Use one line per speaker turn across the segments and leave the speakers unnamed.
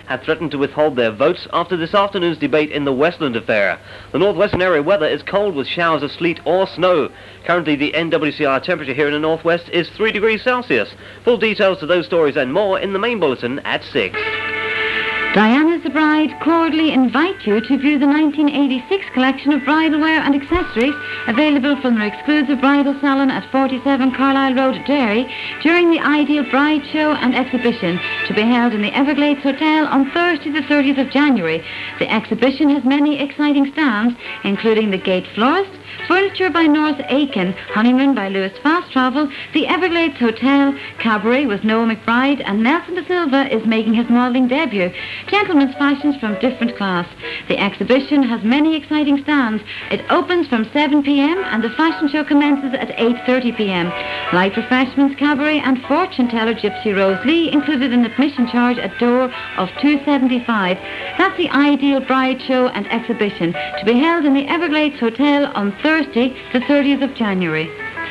had threatened to withhold their votes after this afternoon's debate in the Westland affair. The northwestern area weather is cold with showers of sleet or snow. Currently the NWCR temperature here in the northwest is 3 degrees Celsius. Full details to those stories and more in the main bulletin at 6.
Diana's the Bride cordially invite you to view the 1986 collection of bridal wear and accessories available from their exclusive bridal salon at 47 Carlisle Road, Derry, during the Ideal Bride Show and Exhibition to be held in the Everglades Hotel on Thursday the 30th of January. The exhibition has many exciting stands, including the Gate Florist, Furniture by North Aiken, Honeymoon by Lewis Fast Travel, the Everglades Hotel, Cabaret with Noah McBride, and Nelson da Silva is making his modelling debut. Gentlemen's fashions from different class. The exhibition has many exciting stands. It opens from 7 p.m. and the fashion show commences at 8:30 p.m. Light refreshments, cabaret and fortune teller Gypsy Rose Lee included an admission charge at door of $2.75. That's the Ideal Bride Show and Exhibition to be held in the Everglades Hotel on Thursday, the 30th of January.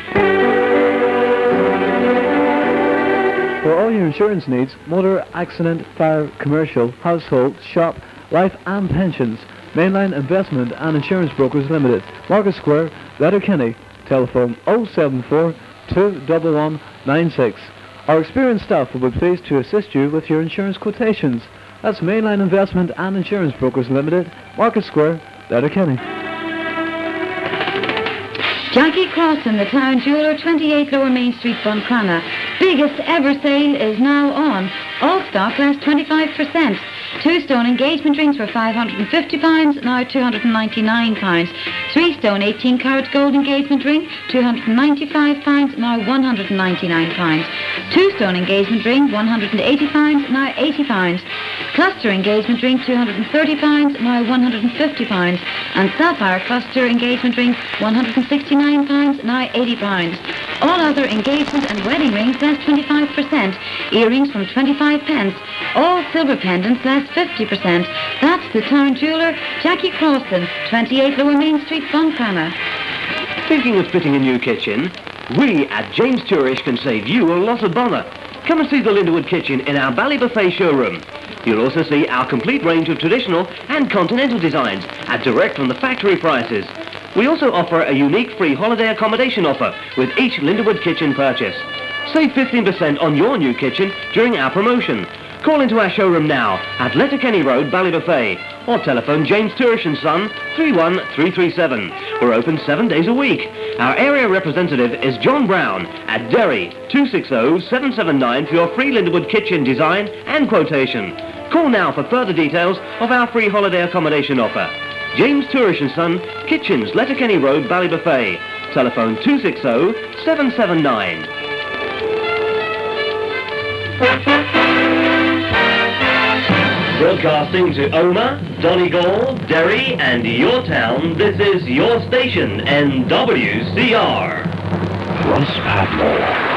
For all your insurance needs, motor, accident, fire, commercial, household, shop, life and pensions, Mainline Investment and Insurance Brokers Limited, Market Square, Letterkenny, telephone 074 211 96. Our experienced staff will be pleased to assist you with your insurance quotations. That's Mainline Investment and Insurance Brokers Limited, Market Square, Letterkenny.
Jackie Crossan, the town jeweller, 28 Lower Main Street, Buncrana. Biggest ever sale is now on. All stock less 25%. Two-stone engagement rings were £550, now £299. Three-stone 18-carat gold engagement ring, £295, now £199. Two-stone engagement ring, £180, now £80. Cluster engagement ring, £230, now £150. And sapphire cluster engagement ring, £169, now £80. All other engagement and wedding rings less 25%. Earrings from 25 pence. All silver pendants less 50%. That's the town jeweller, Jackie Crossan, 28 Lower Main Street, Buncrana.
Thinking of fitting a new kitchen? We at James Tourish can save you a lot of bother. Come and see the Linderwood Kitchen in our Ballybuffet showroom. You'll also see our complete range of traditional and continental designs at direct from the factory prices. We also offer a unique free holiday accommodation offer with each Linderwood Kitchen purchase. Save 15% on your new kitchen during our promotion. Call into our showroom now at Letterkenny Road, Ballybuffet, or telephone James Tourish & Son 31337. We're open 7 days a week. Our area representative is John Brown at Derry 260-779 for your free Linderwood Kitchen design and quotation. Call now for further details of our free holiday accommodation offer. James Tourish & Son, Kitchens, Letterkenny Road, Ballybuffet. Telephone 260-779. Broadcasting to Omagh, Donegal, Derry and your town, this is your station, NWCR.
Once Padmore.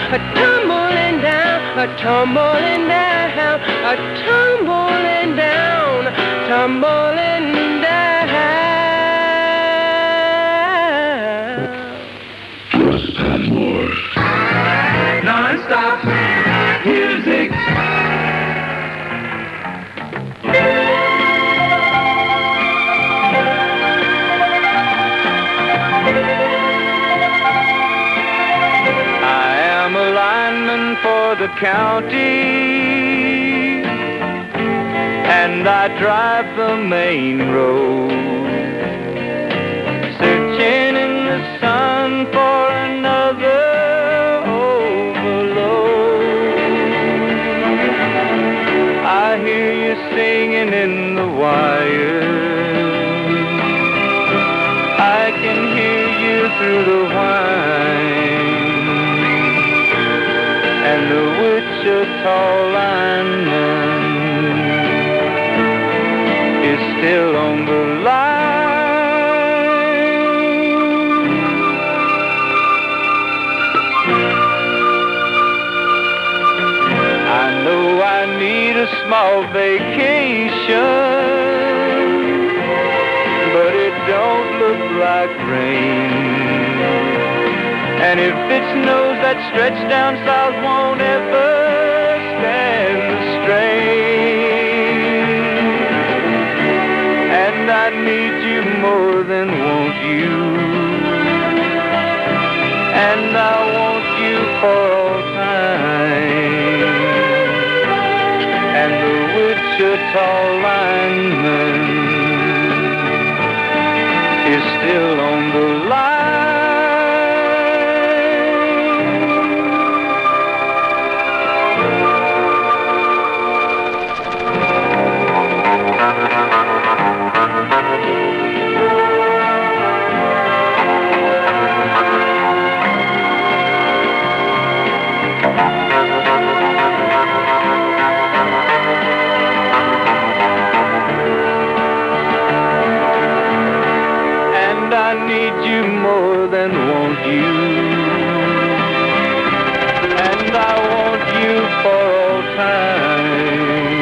tumbling down, tumbling down, tumbling down, tumbling down.
Just and more.
Non-stop music.
For the county, and I drive the main road, searching in the sun for another overload. I hear you singing in the wire, I can hear you through the whine, and the Wichita lineman is still on the line. I know I need a small vacation, but it don't look like rain. And if it snows, that stretch down south won't ever stand the strain. And I need you more than want you, and I want you for all time. And the Wichita lineman is still on the line. More than want you, and I want you for all time.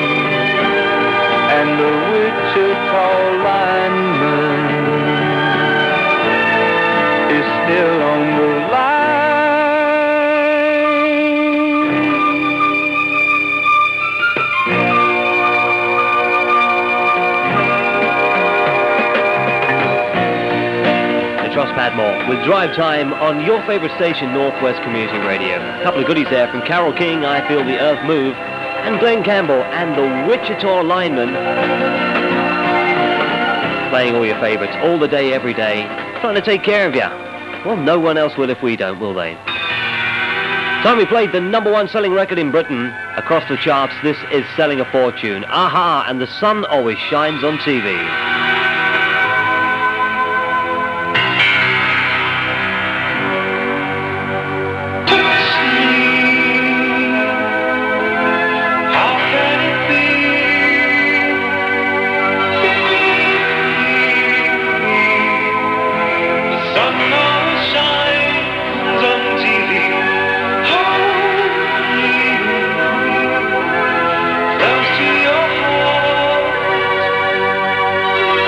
And the Wichita lineman is still on the
Padmore with Drive Time on your favourite station, Northwest Community Radio. A couple of goodies there from Carole King, I Feel the Earth Move, and Glenn Campbell and the Wichita Lineman. Playing all your favourites all the day, every day, trying to take care of you. Well, no one else will if we don't, will they? Time we played the #1 selling record in Britain across the charts. This is Selling a Fortune. Aha, and the sun always shines on TV.
Close to your heart.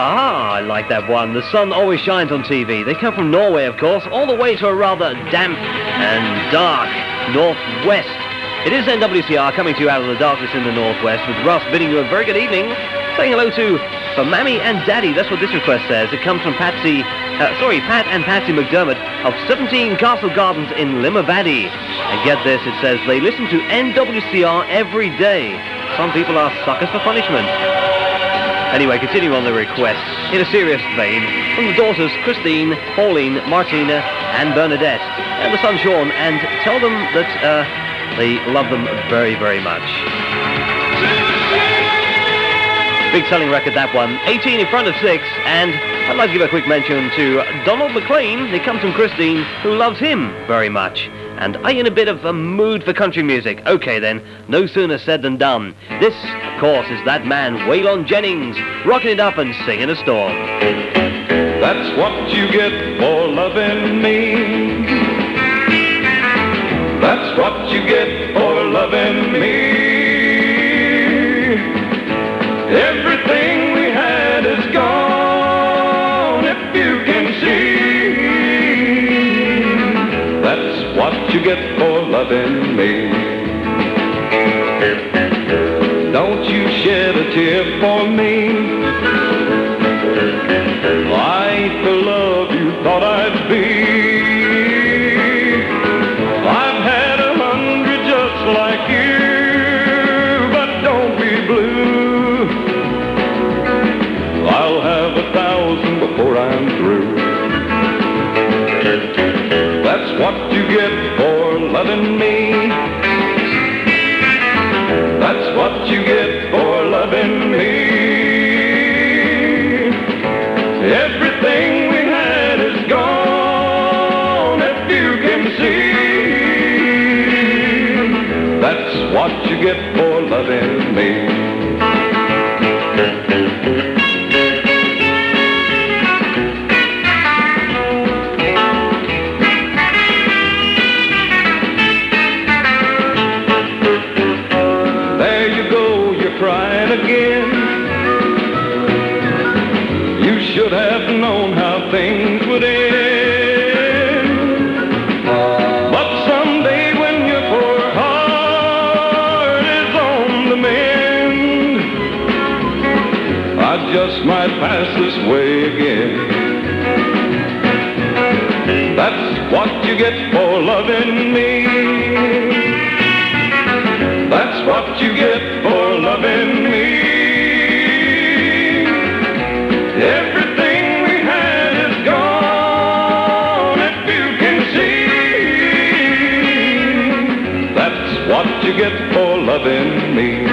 Ah, I like that one. The sun always shines on TV. They come from Norway, of course, all the way to a rather damp and dark northwest. It is NWCR coming to you out of the darkness in the northwest, with Russ bidding you a very good evening, saying hello to for Mammy and Daddy. That's what this request says. It comes from Pat and Patsy McDermott of 17 Castle Gardens in Limavady. And get this, it says they listen to NWCR every day. Some people are suckers for punishment. Anyway, continuing on the request, in a serious vein, from the daughters Christine, Pauline, Martina, and Bernadette, and the son Sean, and tell them that they love them very, very much. Big selling record, that one. 18 in front of 6, and I'd like to give a quick mention to Donald McLean. It comes from Christine, who loves him very much. And are you in a bit of a mood for country music? Okay then, no sooner said than done. This, of course, is that man, Waylon Jennings, rocking it up and singing a storm.
That's what you get for loving me. That's what you get for loving me. Everything we had is gone, if you can see. That's what you get for loving me. Don't you shed a tear for me. I ain't the love you thought I'd be. I've had 100 just like you, but don't be blue. I'll have 1,000 before I'm through. That's what you get for loving me. That's what you get for loving me. Everything we had is gone, if you can see. That's what you get for loving me. There you go, you're crying again. You should have known how things would end. But someday when your poor heart is on the mend, I just might pass this way again. That's what you get for loving me. That's what you get for loving me. Everything we had is gone, if you can see. That's what you get for loving me.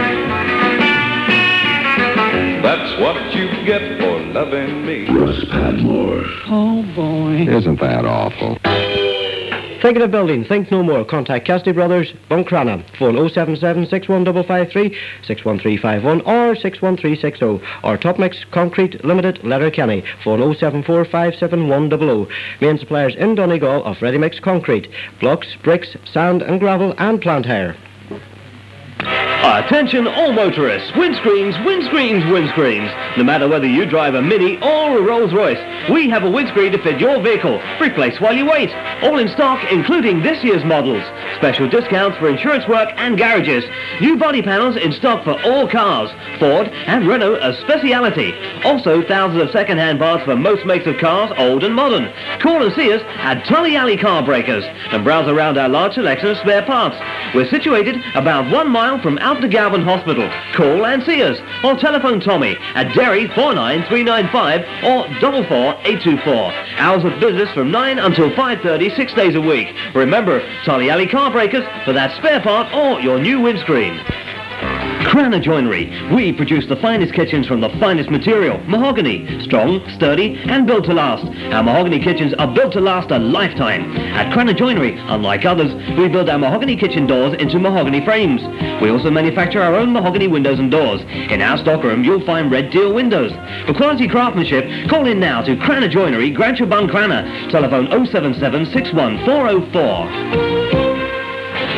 That's what you get for loving me.
Russ Padmore.
Oh, boy.
Isn't that awful?
Thinking of building? Think no more. Contact Cassidy Brothers, Buncrana. Phone 077 61553 61351 or 61360. Or Top Mix Concrete Limited, Letterkenny. Phone 074 57100. Main suppliers in Donegal of ready mix concrete, blocks, bricks, sand and gravel and plant hire.
Attention all motorists, windscreens, windscreens, windscreens. No matter whether you drive a Mini or a Rolls-Royce, we have a windscreen to fit your vehicle. Replace while you wait. All in stock, including this year's models. Special discounts for insurance work and garages. New body panels in stock for all cars. Ford and Renault a speciality. Also thousands of second-hand parts for most makes of cars, old and modern. Call and see us at Tully Alley Car Breakers and browse around our large selection of spare parts. We're situated about 1 mile from Alton Galvin Hospital. Call and see us or telephone Tommy at Derry 49395 or 44824. Hours of business from 9 until 5:30, 6 days a week. Remember, Tully Alley Car Breakers for that spare part or your new windscreen. Crana Joinery. We produce the finest kitchens from the finest material, mahogany, strong, sturdy, and built to last. Our mahogany kitchens are built to last a lifetime. At Crana Joinery, unlike others, we build our mahogany kitchen doors into mahogany frames. We also manufacture our own mahogany windows and doors. In our stockroom, you'll find red deal windows. For quality craftsmanship, call in now to Crana Joinery, Grancher Buncrana. Telephone 077 61404.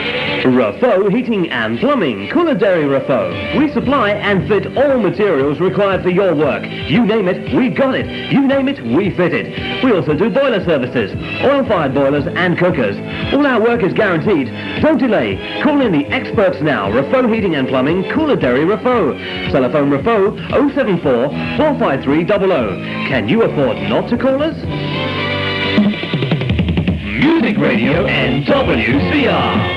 Rafo Heating and Plumbing, Coolidary Rafo. We supply and fit all materials required for your work. You name it, we've got it. You name it, we fit it. We also do boiler services, oil-fired boilers and cookers. All our work is guaranteed. Don't delay. Call in the experts now. Rafo Heating and Plumbing, Coolidary Rafo. Telephone Rafo 074 453 00. Can you afford not to call us? Music Radio and WCR.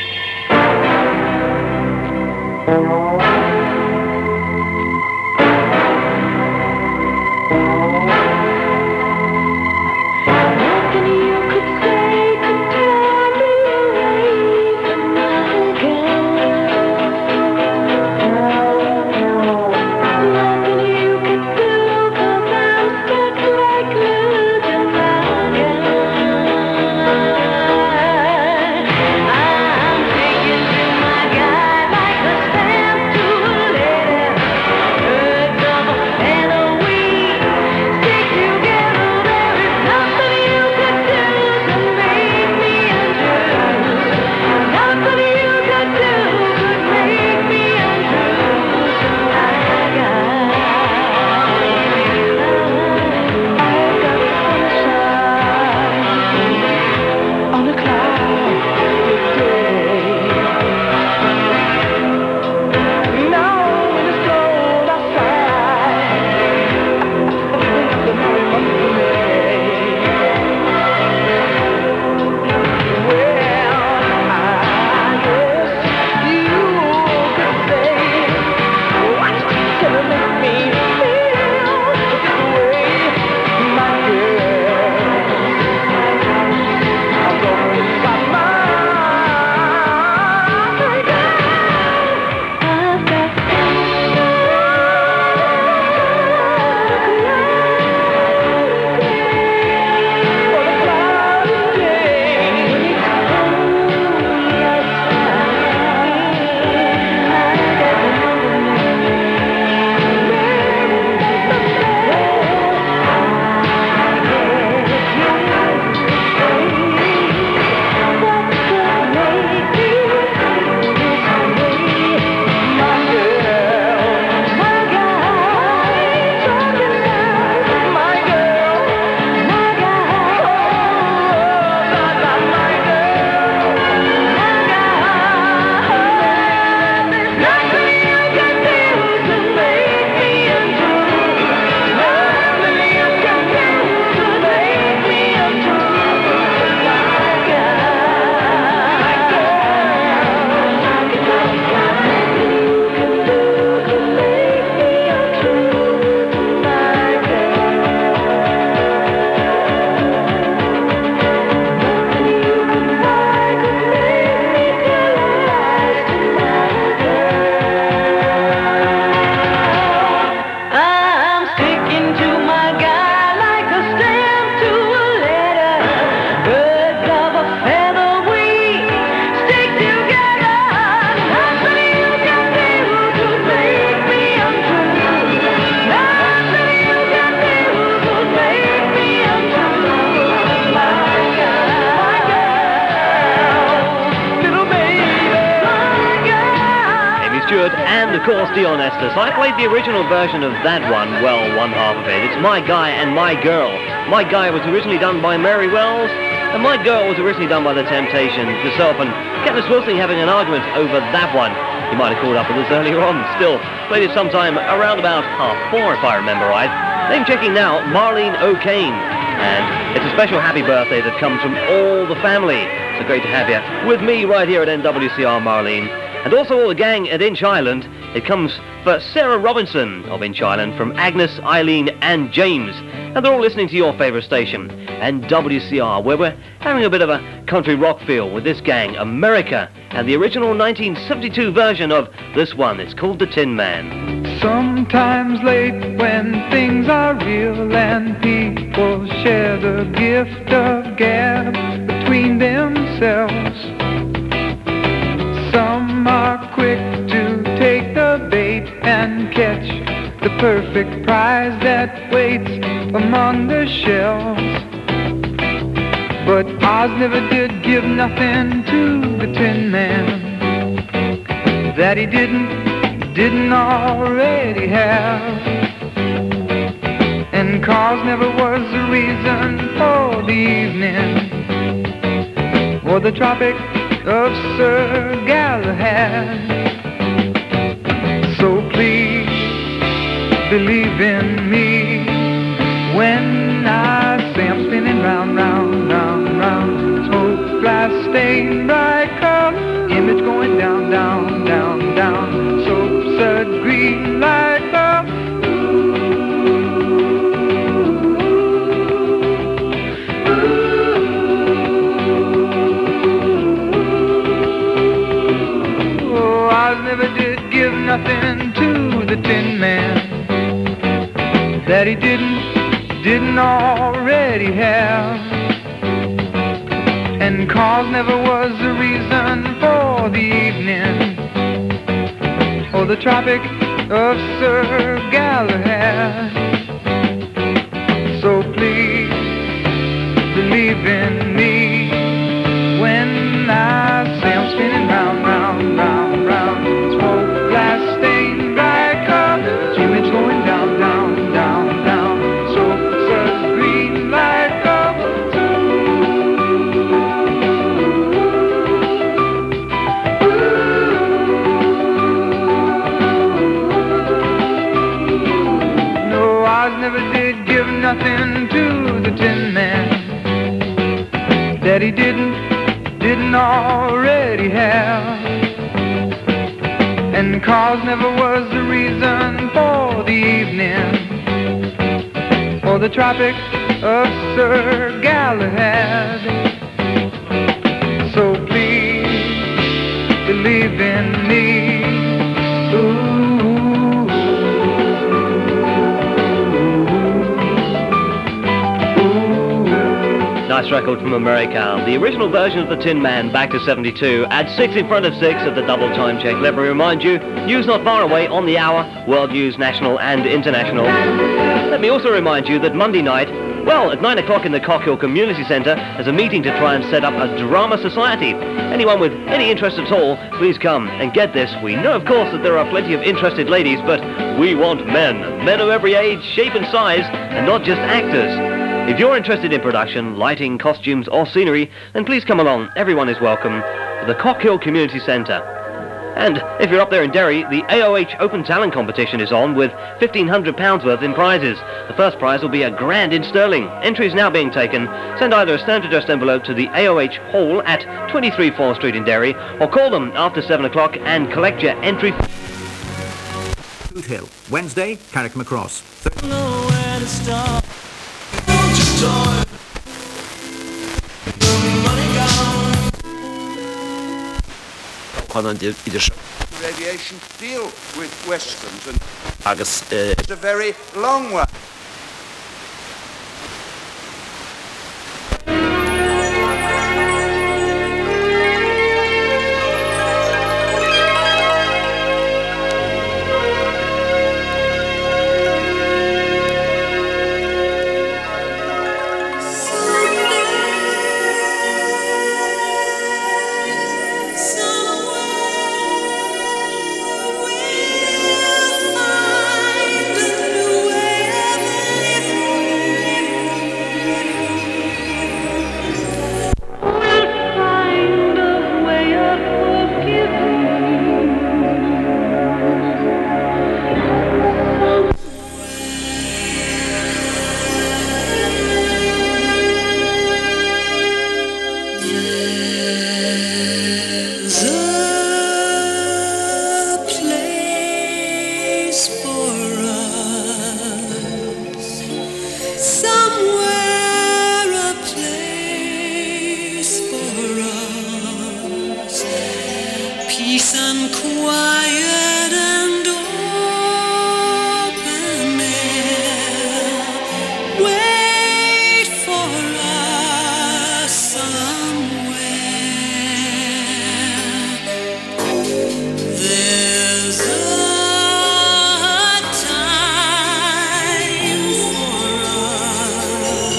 And of course Dion Estes. I played the original version of that one, well, one half of it. It's My Guy and My Girl. My Guy was originally done by Mary Wells, and My Girl was originally done by The Temptations. Myself and Katniss Wilson having an argument over that one. You might have called up with us earlier on. Still, played it sometime around about 4:30 if I remember right. Name checking now, Marlene O'Kane. And it's a special happy birthday that comes from all the family. So great to have you with me right here at NWCR, Marlene. And also all the gang at Inch Island. It comes for Sarah Robinson of Inch Island, from Agnes, Eileen and James. And they're all listening to your favourite station, NWCR, where we're having a bit of a country rock feel with this gang, America, and the original 1972 version of this one. It's called The Tin Man.
Sometimes late when things are real and people share the gift of gab between themselves. Some are quick to take the bait and catch the perfect prize that waits among the shelves. But Oz never did give nothing to the Tin Man that he didn't already have. And cause never was the reason for the evening or the Tropic of Sir Galahad. So please believe in me when I say I'm spinning round, round, round, round. Smoke, glass, stain, bright color, image going down, down, down, down. Soap, sud, green light bulb. Oh, I never did give nothing to the Tin Man that he didn't already have. And cause never was the reason for the evening or the Tropic of Sir Galahad. So please believe in me when I say I'm spinning round, round, round, round. Smoke, glass, stain, bright colors, image going down, down, down, down. Soap, suds, green light bubbles. No, Oz never did give nothing to the Tin Man that he didn't already have. And cause never was the reason for the evening or the Tropic of Sir Galahad. So please believe in me. Ooh.
Nice record from America. The original version of the Tin Man, back to 72, at 6 in front of 6 at the double time check. Let me remind you, news not far away on the hour, world news, national and international. Let me also remind you that Monday night, well, at 9 o'clock in the Cockhill Community Centre, there's a meeting to try and set up a drama society. Anyone with any interest at all, please come. And get this, we know of course that there are plenty of interested ladies, but we want men of every age, shape and size, and not just actors. If you're interested in production, lighting, costumes or scenery, then please come along. Everyone is welcome to the Cockhill Community Centre. And if you're up there in Derry, the AOH Open Talent Competition is on with £1,500 worth in prizes. The first prize will be a grand in sterling. Entries now being taken. Send either a stamped addressed envelope to the AOH Hall at 23 Fore Street in Derry, or call them after 7 o'clock and collect your entry.
Boot Hill, Wednesday, Carrickmacross.
Radiation deal with westerns and it's a very long one.
Peace and quiet and open air. Wait for us somewhere. There's a time for us.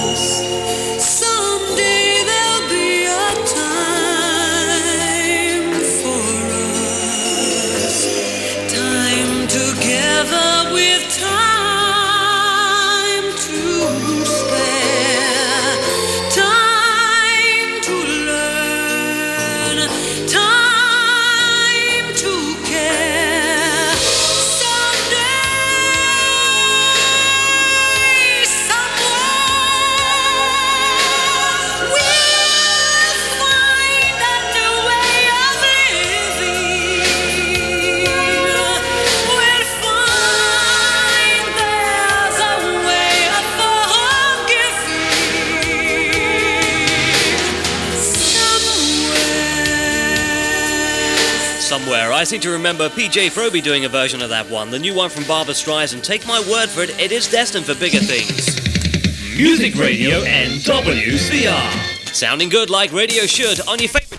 Somewhere. I seem to remember PJ Froby doing a version of that one. The new one from Barbra Streisand. Take my word for it, it is destined for bigger things.
Music Radio NWCR.
Sounding good like radio should on your favourite...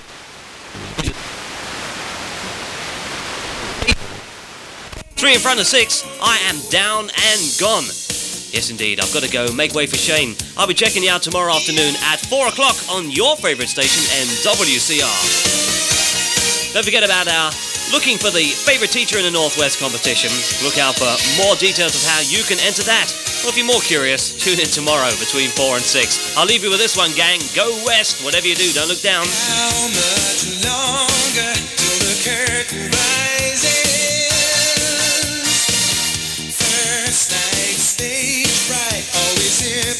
3 in front of 6, I am down and gone. Yes, indeed, I've got to go. Make way for Shane. I'll be checking you out tomorrow afternoon at 4 o'clock on your favourite station, NWCR. Don't forget about our Looking for the favourite teacher in the Northwest competition. Look out for more details of how you can enter that. Well, if you're more curious, tune in tomorrow between 4 and 6. I'll leave you with this one, gang. Go west. Whatever you do, don't look down.
How much longer till the curtain rises? First night stage fright always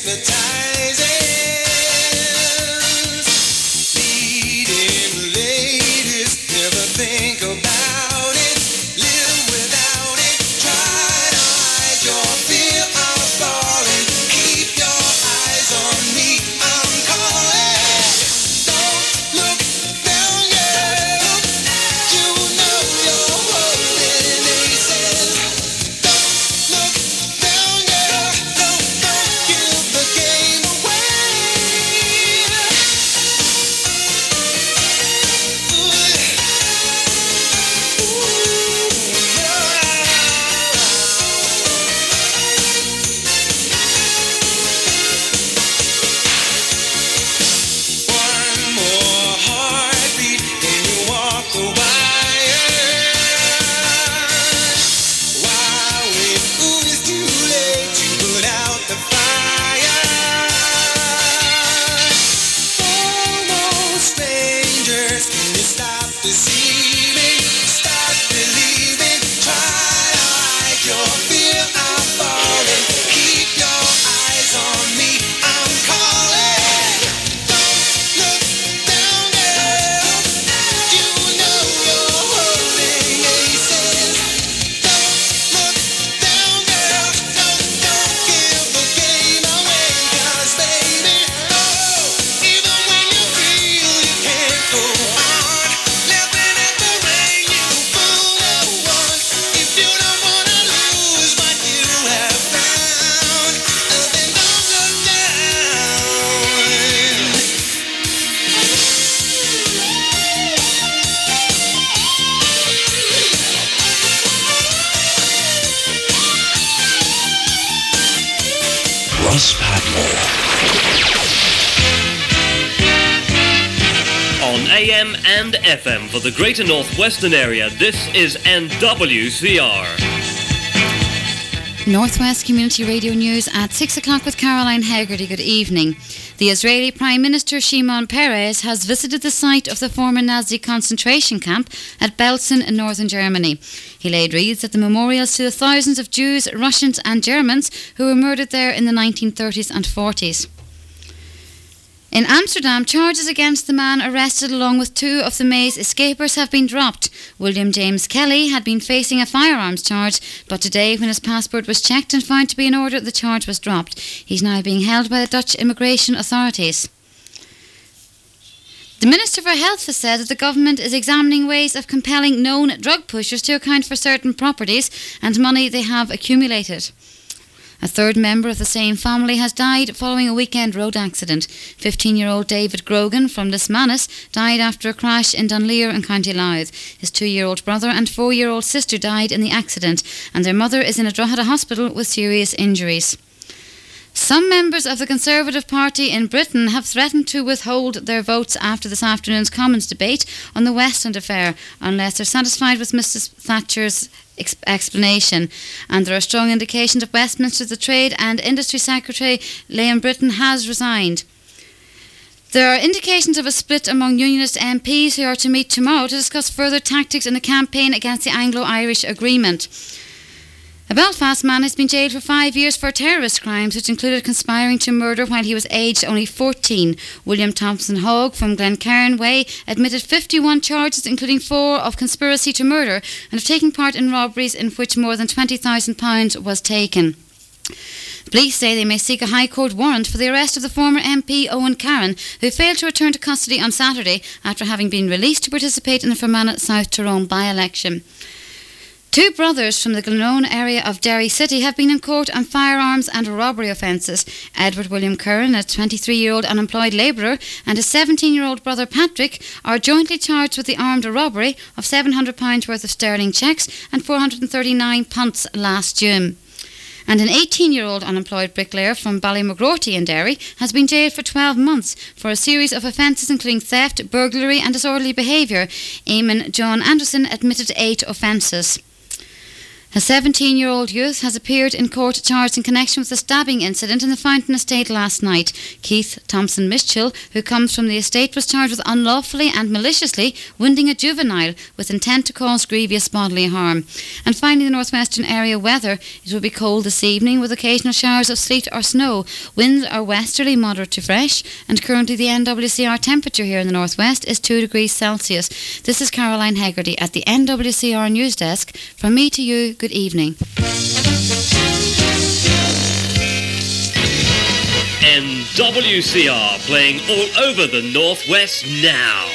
hypnotizes. Leading ladies never think about it. Live without it. Try to hide your fear of falling. Keep your eyes on me. I'm calling. Don't look down, girl. You know you're holding aces. Don't look down, girl. Don't give the game away. One more heartbeat and you walk the wire. Why wait? Ooh, it's too late to put out the fire. Almost strangers, can you stop deceiving? Start believing. Try to hide your fear of falling. Keep your eyes on me. I'm calling. Don't look down, girl. You know you're holding aces. Don't look down, girl. Don't give the game away, 'cause baby, oh, even when you feel you can't go on, laughing at the way you fool no one. If you don't wanna lose what you have found, then don't look down.
Ross Padmore.
On AM and FM for the Greater Northwestern area, this is NWCR.
Northwest Community Radio News at 6 o'clock with Caroline Hegarty. Good evening. The Israeli Prime Minister Shimon Peres has visited the site of the former Nazi concentration camp at Belsen in northern Germany. He laid wreaths at the memorials to the thousands of Jews, Russians and Germans who were murdered there in the 1930s and 40s. In Amsterdam, charges against the man arrested along with 2 of the maze escapers have been dropped. William James Kelly had been facing a firearms charge, but today, when his passport was checked and found to be in order, the charge was dropped. He's now being held by the Dutch immigration authorities. The Minister for Health has said that the government is examining ways of compelling known drug pushers to account for certain properties and money they have accumulated. A third member of the same family has died following a weekend road accident. 15-year-old David Grogan from Lismanis died after a crash in Dunleer in County Louth. His 2-year-old brother and 4-year-old sister died in the accident, and their mother is in a Drogheda hospital with serious injuries. Some members of the Conservative Party in Britain have threatened to withhold their votes after this afternoon's Commons debate on the Westland affair, unless they're satisfied with Mrs Thatcher's explanation. And there are strong indications that Westminster's the Trade and Industry Secretary Liam Britton has resigned. There are indications of a split among Unionist MPs who are to meet tomorrow to discuss further tactics in the campaign against the Anglo-Irish Agreement. A Belfast man has been jailed for 5 years for terrorist crimes, which included conspiring to murder while he was aged only 14. William Thompson Hogg from Glencairn Way admitted 51 charges, including 4 of conspiracy to murder, and of taking part in robberies in which more than £20,000 was taken. Police say they may seek a High Court warrant for the arrest of the former MP Owen Carron, who failed to return to custody on Saturday after having been released to participate in the Fermanagh South Tyrone by-election. Two brothers from the Glenone area of Derry City have been in court on firearms and robbery offences. Edward William Curran, a 23-year-old unemployed labourer, and his 17-year-old brother Patrick are jointly charged with the armed robbery of £700 worth of sterling cheques and 439 punts last June. And an 18-year-old unemployed bricklayer from Ballymcgrorty in Derry has been jailed for 12 months for a series of offences including theft, burglary and disorderly behaviour. Eamon John Anderson admitted 8 offences. A 17-year-old youth has appeared in court charged in connection with the stabbing incident in the Fountain Estate last night. Keith Thompson Mischel, who comes from the estate, was charged with unlawfully and maliciously wounding a juvenile with intent to cause grievous bodily harm. And finally, the northwestern area weather. It will be cold this evening with occasional showers of sleet or snow. Winds are westerly, moderate to fresh, and currently the NWCR temperature here in the northwest is 2 degrees Celsius. This is Caroline Hegarty at the NWCR News Desk. From me to you, good evening.
NWCR playing all over the Northwest now.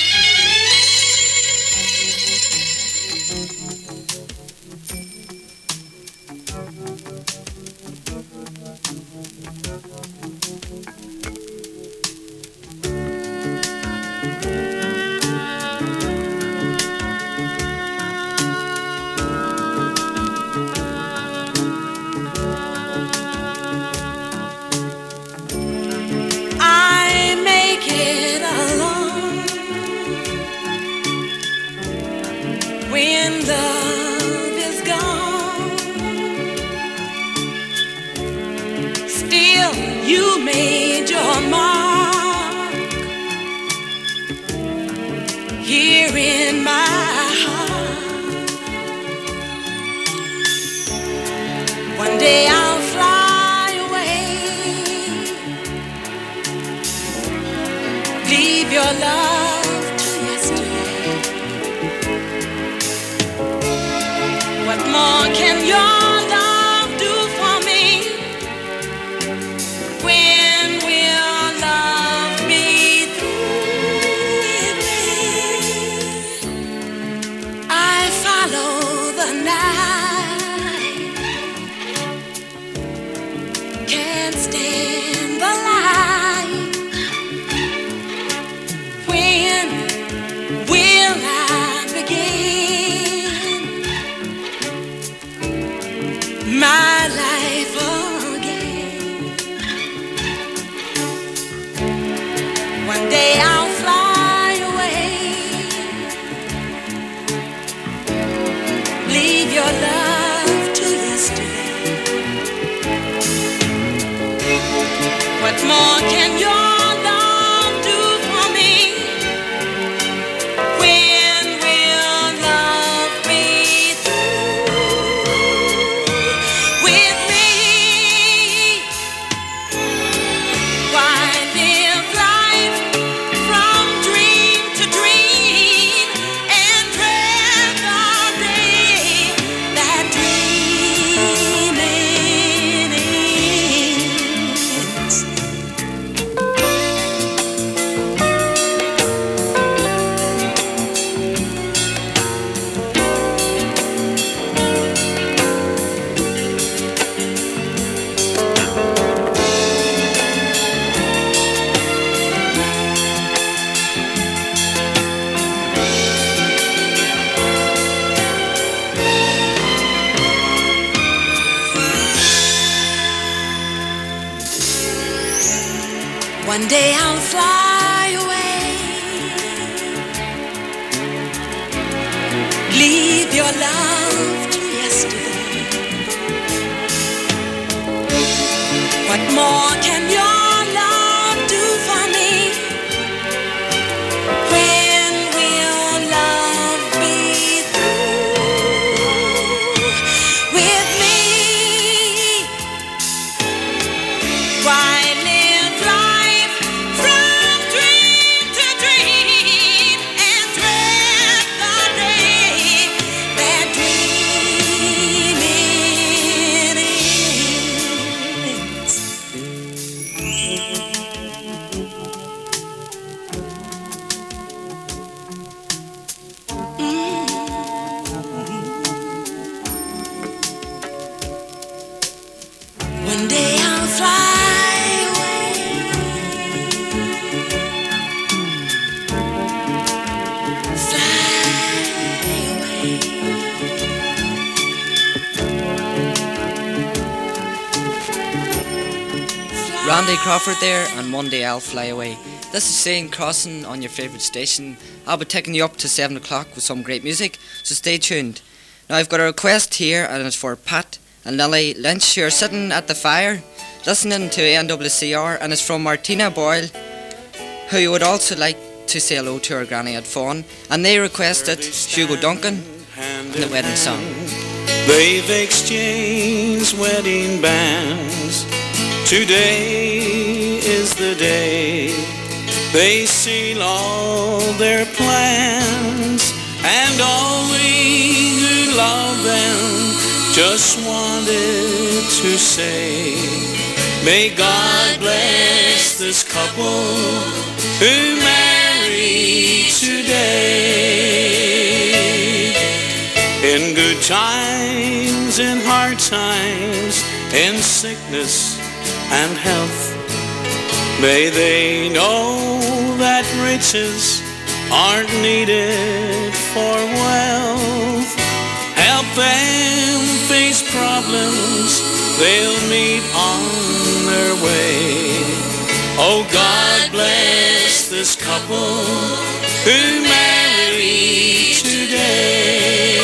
One day I'll fly away, leave your love to yesterday. What more can your love do for me? When will love be through with me? Why live life from dream to dream and dread the day that dreaming ends?
Randy Crawford there, and One Day I'll Fly Away. This is Shane Crossing on your favourite station. I'll be taking you up to 7 o'clock with some great music, so stay tuned. Now I've got a request here, and it's for Pat and Lily Lynch, who are sitting at the fire listening to NWCR, and it's from Martina Boyle, who would also like to say hello to her granny at Fawn, and they requested Hugo Duncan and the wedding song.
They've exchanged wedding bands. Today is the day they seal all their plans, and all we who love them just wanted to say, may God bless this couple who marry today. In good times, in hard times, in sickness and health, may they know that riches aren't needed for wealth. Help them face problems they'll meet on their way. Oh, God bless this couple who marry today.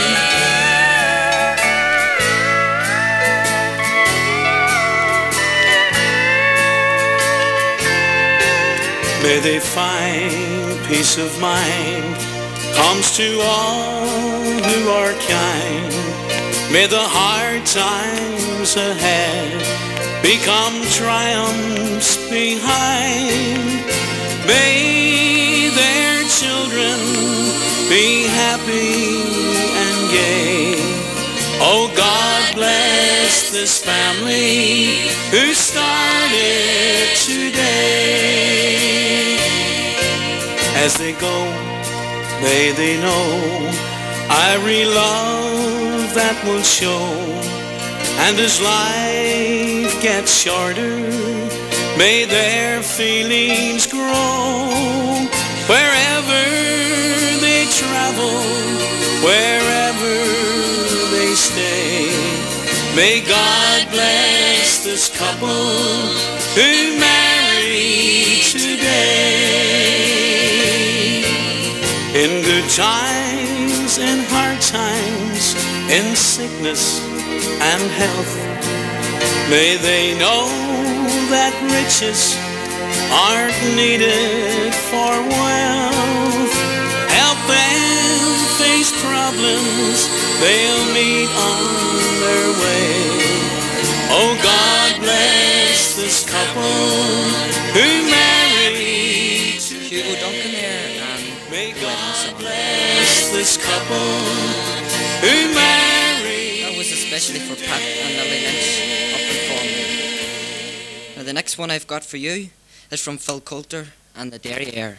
May they find peace of mind comes to all who are kind. May the hard times ahead become triumphs behind. May their children be happy and gay. Oh, God bless this family who started today. As they go, may they know irie love that will show. And as life gets shorter, may their feelings grow. Wherever they travel, wherever they stay, may God bless this couple who marry today. In good times, in hard times, in sickness and health, may they know that riches aren't needed for wealth. Help them face problems they'll meet on their way. Oh, God bless this couple who married today.
Hugo Duncan there, and
may God bless this couple who married.
That was especially for Pat and Lily Lynch up in Fawn. Now the next one I've got for you is from Phil Coulter and the Derriere.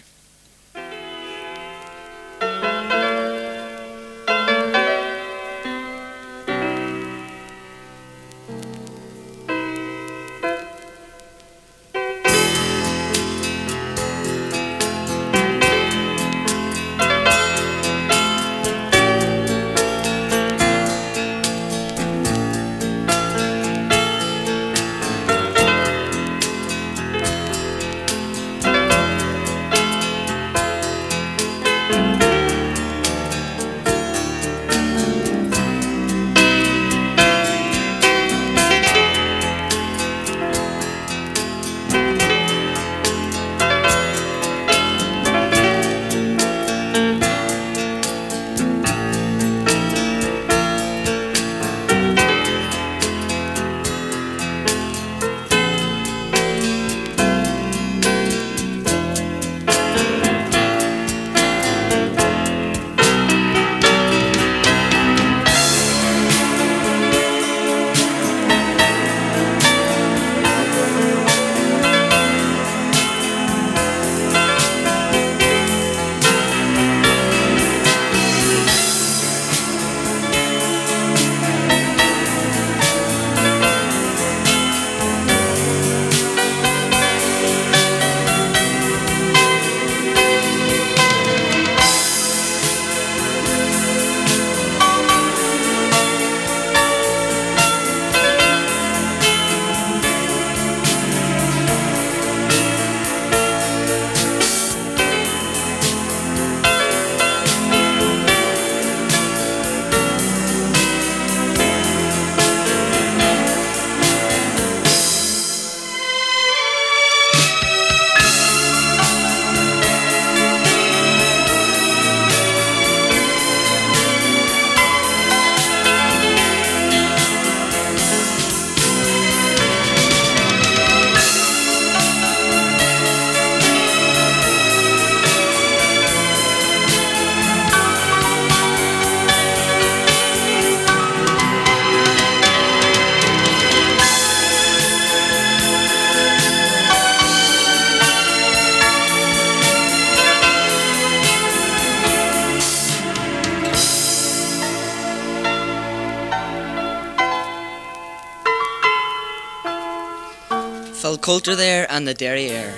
Coulter there and the Derry Air.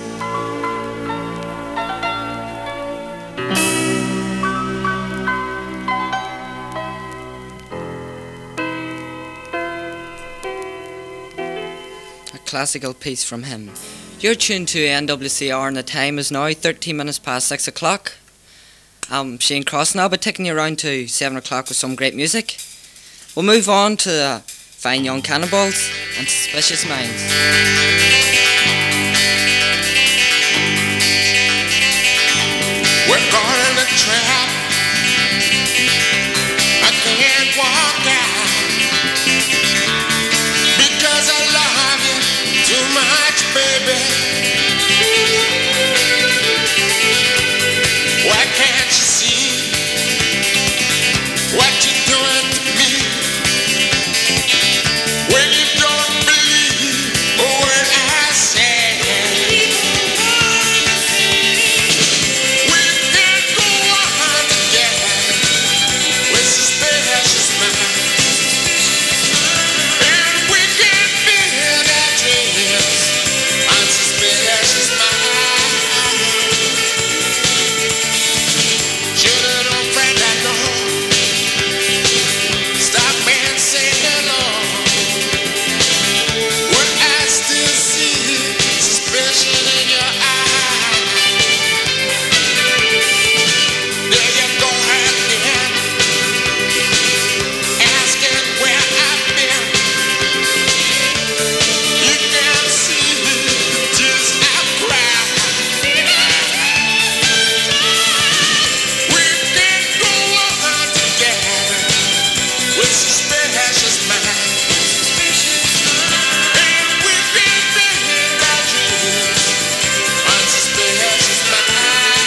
A classical piece from him. You're tuned to NWCR and the time is now 13 minutes past 6 o'clock. I'm Shane Cross now, but taking you around to 7 o'clock with some great music. We'll move on to the Fine Young Cannibals and Suspicious Minds.
We're caught in a trap. I can't walk out because I love you too much, baby. Why can't you see what you're doing to me? When you don't believe a word I say. We can't go on together with suspicious minds, and we can feel their dreams on suspicious minds. Should have known, friend, I know. Stop and say hello. When I still see suspicion in your eyes. There you go again, asking where I've been. You can see the tears I've cried. We can go on together with suspicious minds, and we can build our dreams on suspicious minds.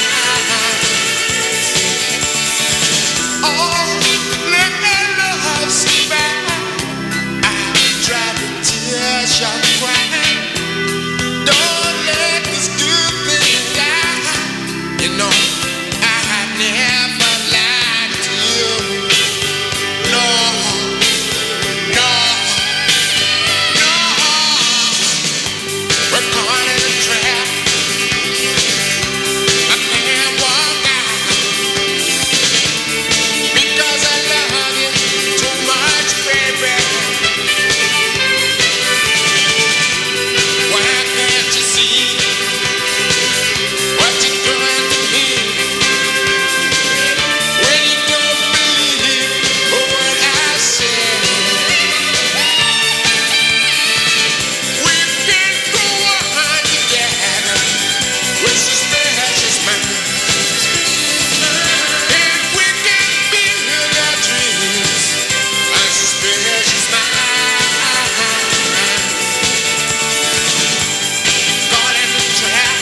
Oh, let my love see back. I try to tears your crying. Don't let this good thing die. You know I never lied to you. No, no, no. We're caught in a trap. I can't walk out because I love you too much, baby. Why can't you see what you're doing to me? When you don't believe a word I say. We can go on together with suspicious minds, and we can build our dreams on suspicious minds. Caught in the trap,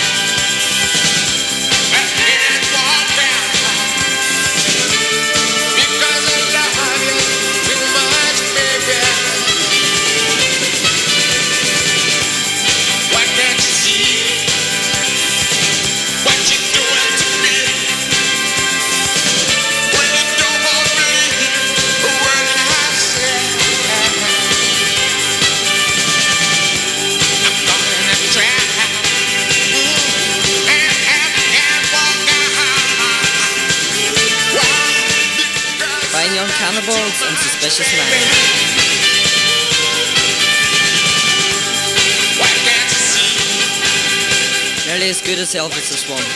I can't walk out because I love you too much, baby. Why can't you see what you're doing to me? When you don't believe a word I say. I'm caught in a trap, and I can't walk out. Why? Because
Fine Young Cannibals and Suspicious Minds.
why can't you see?
Nearly as good as Elvis, this one.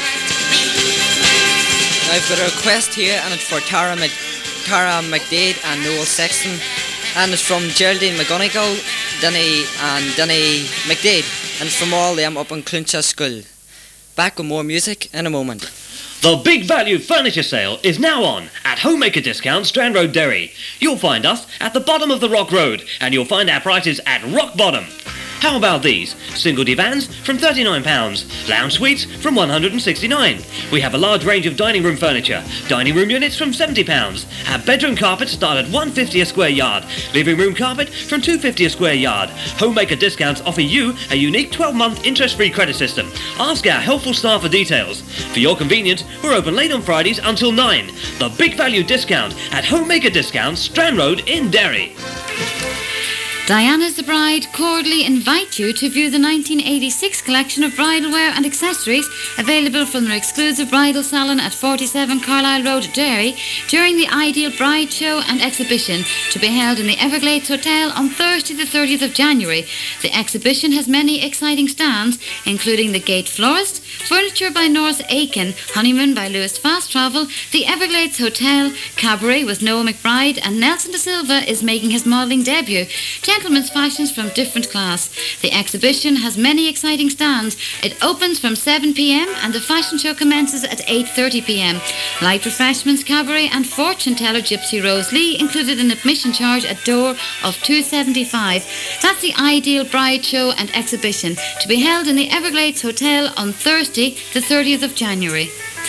Now I've got a request here, and it's for Tara McDade and Noel Sexton, and it's from Geraldine McGonigal, Denny McDade, and it's from all them up in Cluncha School. Back with more music in a moment.
The Big Value Furniture Sale is now on at Homemaker Discount, Strand Road, Derry. You'll find us at the bottom of the Rock Road, and you'll find our prices at rock bottom. How about these? Single divans from £39, lounge suites from £169. We have a large range of dining room furniture, dining room units from £70. Our bedroom carpets start at £150 a square yard, living room carpet from £250 a square yard. Homemaker Discounts offer you a unique 12-month interest-free credit system. Ask our helpful staff for details. For your convenience, we're open late on Fridays until 9. The Big Value Discount at Homemaker Discounts, Strand Road in Derry.
Diana's the Bride cordially invite you to view the 1986 collection of bridal wear and accessories available from their exclusive bridal salon at 47 Carlisle Road, Derry, during the Ideal Bride Show and Exhibition to be held in the Everglades Hotel on Thursday the 30th of January. The exhibition has many exciting stands, including the Gate Florist, Furniture by North Aiken, Honeymoon by Lewis Fast Travel, the Everglades Hotel, Cabaret with Noah McBride, and Nelson da Silva is making his modelling debut. Gentlemen's fashions from different class. The exhibition has many exciting stands. It opens from 7 p.m. and the fashion show commences at 8:30 p.m. Light refreshments, cabaret and fortune teller Gypsy Rose Lee included an admission charge at door of $2.75. That's the Ideal Bride Show and Exhibition to be held in the Everglades Hotel on Thursday the 30th of January.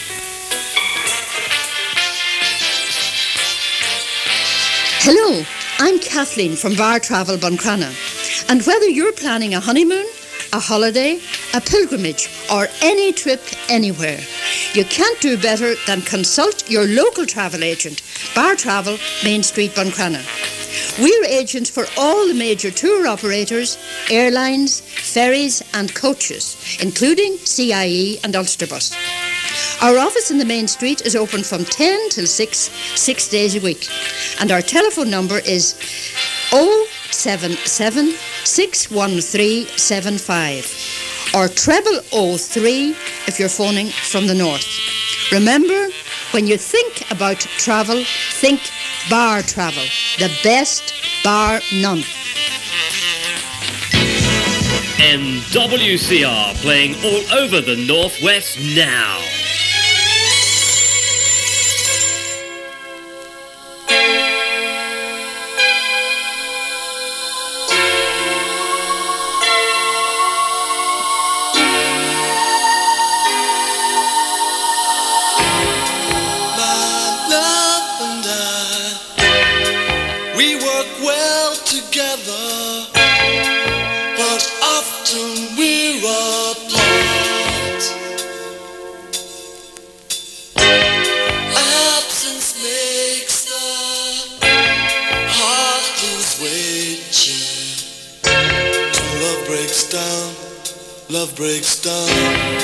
Hello, I'm Kathleen from Bar Travel Buncrana, and whether you're planning a honeymoon, a holiday, a pilgrimage or any trip anywhere, you can't do better than consult your local travel agent, Bar Travel, Main Street, Buncrana. We're agents for all the major tour operators, airlines, ferries and coaches, including CIE and Ulsterbus. Our office in the Main Street is open from 10 till 6 days a week. And our telephone number is 077 613 75 or 0003 if you're phoning from the north. Remember, when you think about travel, think Bar Travel, the best bar none.
MWCR playing all over the Northwest now.
Love breaks down.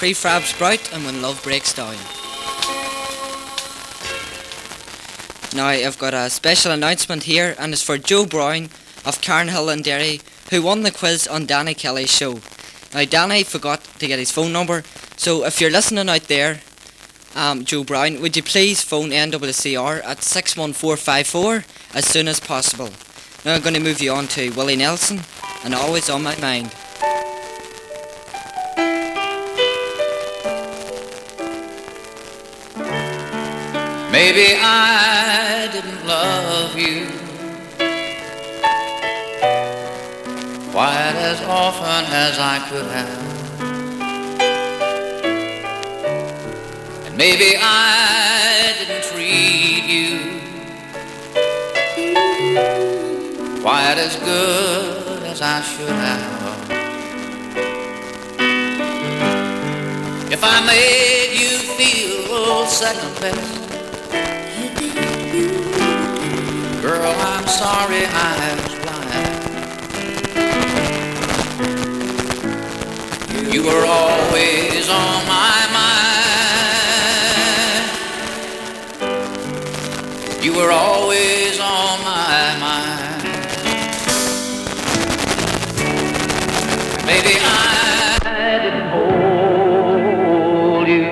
Prefab Sprout and When Love Breaks Down. Now I've got a special announcement here, and it's for Joe Brown of Carnhill and Derry, who won the quiz on Danny Kelly's show. Now Danny forgot to get his phone number, so if you're listening out there, Joe Brown, would you please phone NWCR at 61454 as soon as possible. Now I'm going to move you on to Willie Nelson and Always on My Mind.
Maybe I didn't love you quite as often as I could have, and maybe I didn't treat you quite as good as I should have. If I made you feel second best, girl, I'm sorry I was blind. You were always on my mind. You were always on my mind. Maybe I didn't hold you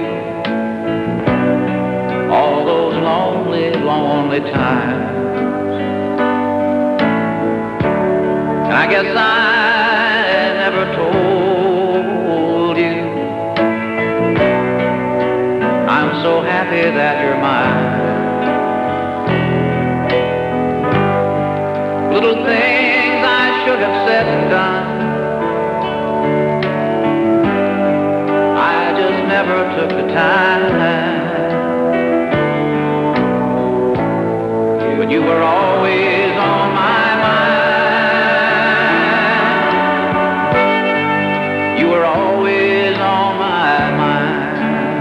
all those lonely, lonely times. I guess I never told you I'm so happy that you're mine. Little things I should have said and done, I just never took the time. But you were always on my mind. You were always on my mind.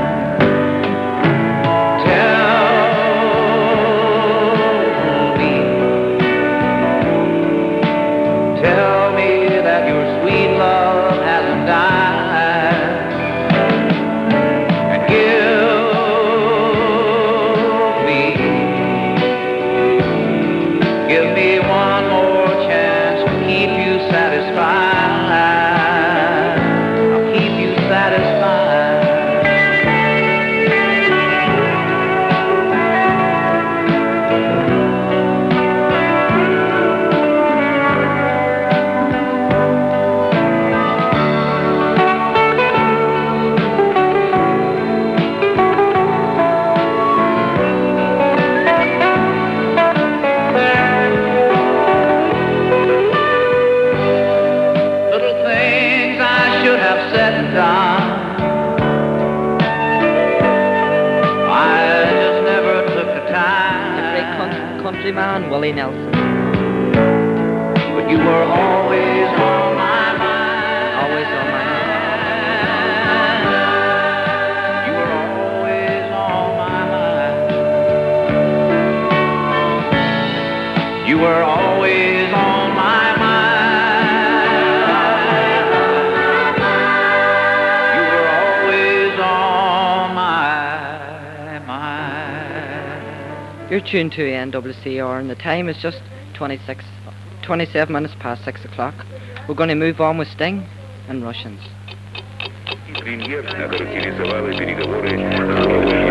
Tell me that your sweet love hasn't died, and give me one more chance to keep you satisfied.
Man, Willie Nelson.
But you were always on my mind.
Always on my
mind. You were always on my mind. You were always on my mind. You were always on my mind.
You're tuned to NWCR and the time is just 27 minutes past 6 o'clock. We're going to move on with Sting and Russians.
Премьер характеризовала переговоры